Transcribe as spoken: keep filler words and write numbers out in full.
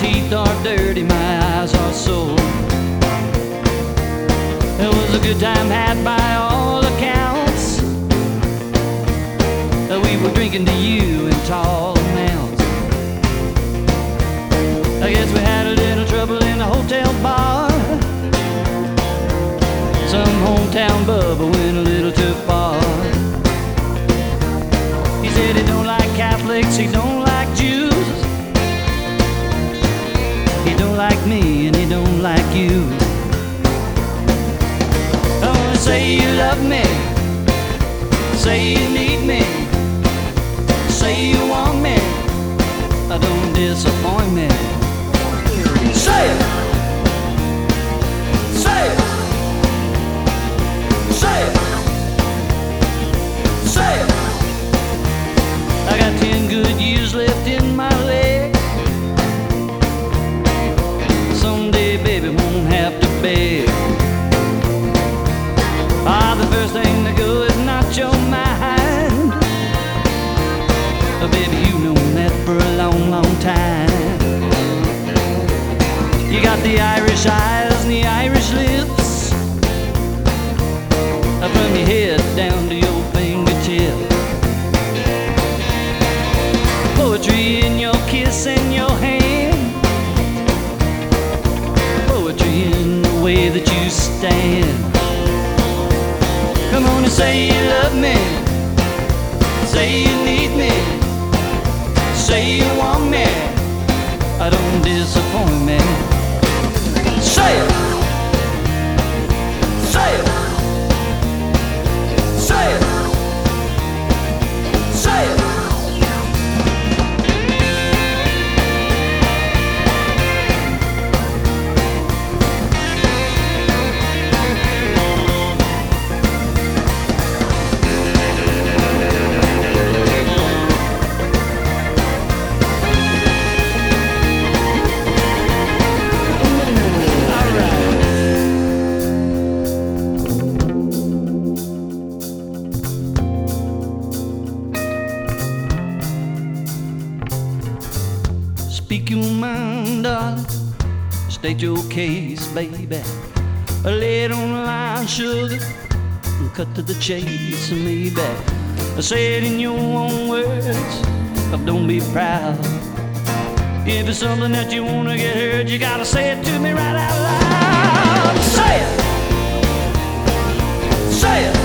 teeth are dirty, my eyes are sore. It was a good time had by all accounts. We were drinking to you in tall amounts. I guess we had a little trouble in the hotel bar. Some hometown bubba went a little too far. He said he don't like Catholics, he don't like Jews. He don't like me and he don't like you. I wanna say you love me, say you need me, say you want me, I don't disappoint me. Say it! Say it! Say it! Say it! I got ten good years left in my legs. Someday baby won't have to beg. Ah, the first thing to go is not your mind. Oh, baby, you know that for a long, long time. You got the Irish eyes and the Irish lips, from your head down to your fingertip. Poetry in your kiss and your hand, poetry in the way that you stand. Come on and say you love me, say you need me, say you want me, I don't disappoint me. Say it! Say it! Say it! Say it! Speak your mind, darling. State your case, baby. Lay it on the line, sugar, and cut to the chase, maybe. Say it in your own words, but don't be proud. If it's something that you wanna get heard, you gotta say it to me right out loud. Say it! Say it!